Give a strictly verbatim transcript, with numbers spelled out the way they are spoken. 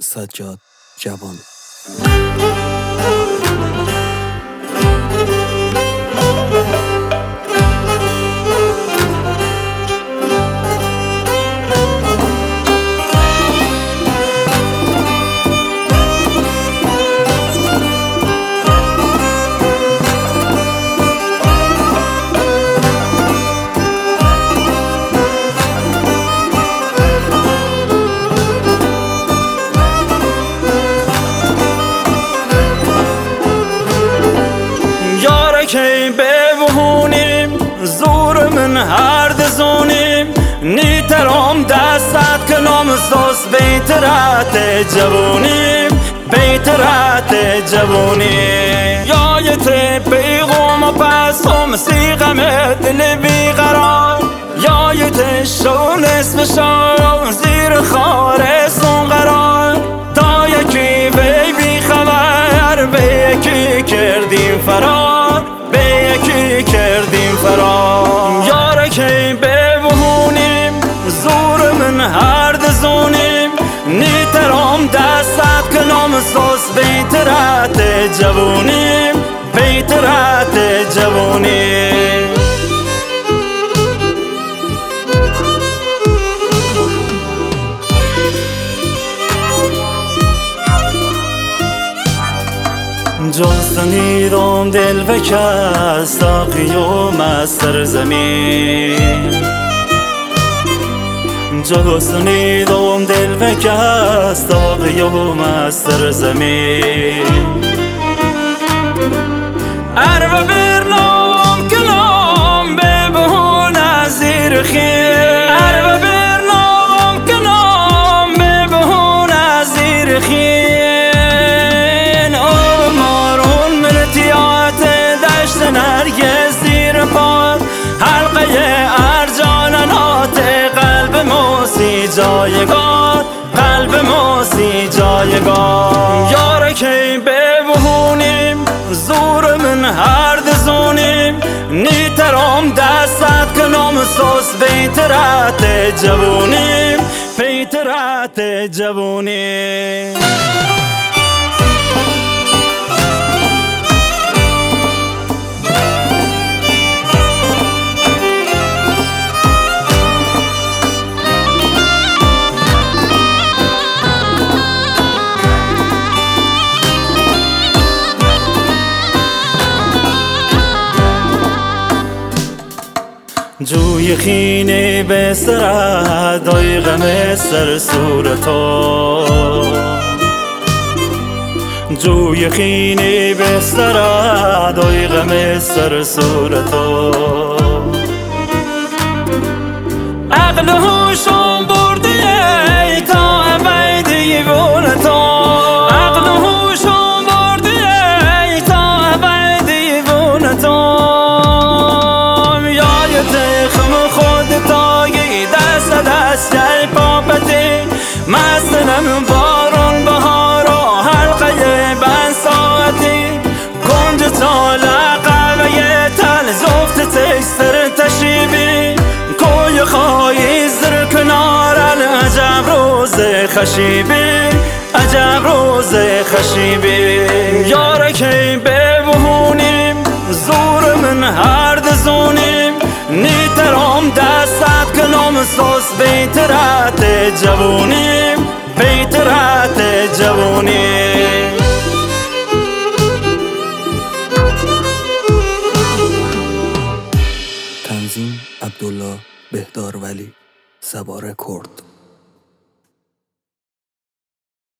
سجاد جوان. کی ببهونیم زور من هر دزونیم نیترام دستت کنم سوس بیترات جوونیم بیترات جوونیم یایت پیغام پسم سیغم دل بیقرار یایت شون اسم شون زیر خارستون قرار تا یکی بی بی خبر به یکی کردیم فرار به یکی کردیم فرار یاره کی ببهونیم زور من هر دزونیم نیترام دستت کنم سوس بیترات جوونیم بیترات جوونیم جستنیدم دل و کس تا قیوم از سرزمین جستنیدم دل و کس تا قیوم از سرزمین عرب برنام کلام ببهون از زیر خیل عرب برنام کلام ببهون از زیر خیل نرگس زیر پاد حلقه ارجانات قلب موسی جایگان قلب موسی جایگان یاره کی ببهونیم زور من هر دزونیم نیترام دستت کنم سوس بیترات جوونیم بیترات جوونیم جوی خینه به سرد دای غم سر صورتا جوی خینه به سرد دای غم سر صورتا عقل هوشم بردی تا ابد دیوانتا عقل هوشم بردی تا ابد دیوانتا دست جای پاپتی مستنم بارون بهارا حلقه بند ساعتی کنج تالا قوه تل زفت تکستر تشیبی کوی خواهی زر کنار عجب روز خشیبی عجب روز خشیبی یاره کی ببهونیم زور من هر دزونیم نیترام دستت کنم سوس بیترات جوونیم بیترات جوونیم تنظیم عبدالله بهدار ولی، سوار کرد.